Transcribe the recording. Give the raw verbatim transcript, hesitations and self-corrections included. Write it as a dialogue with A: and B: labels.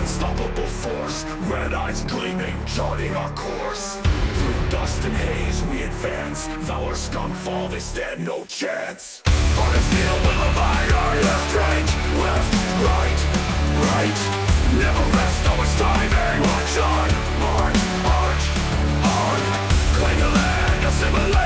A: unstoppable force, red eyes gleaming, charting our course. Through dust and haze we advance, valor scum fall, they stand no chance. On the field with a fire, left, right, left, right, right. Never rest, always timing, march on, march, march, on. Claim the land, assimilate.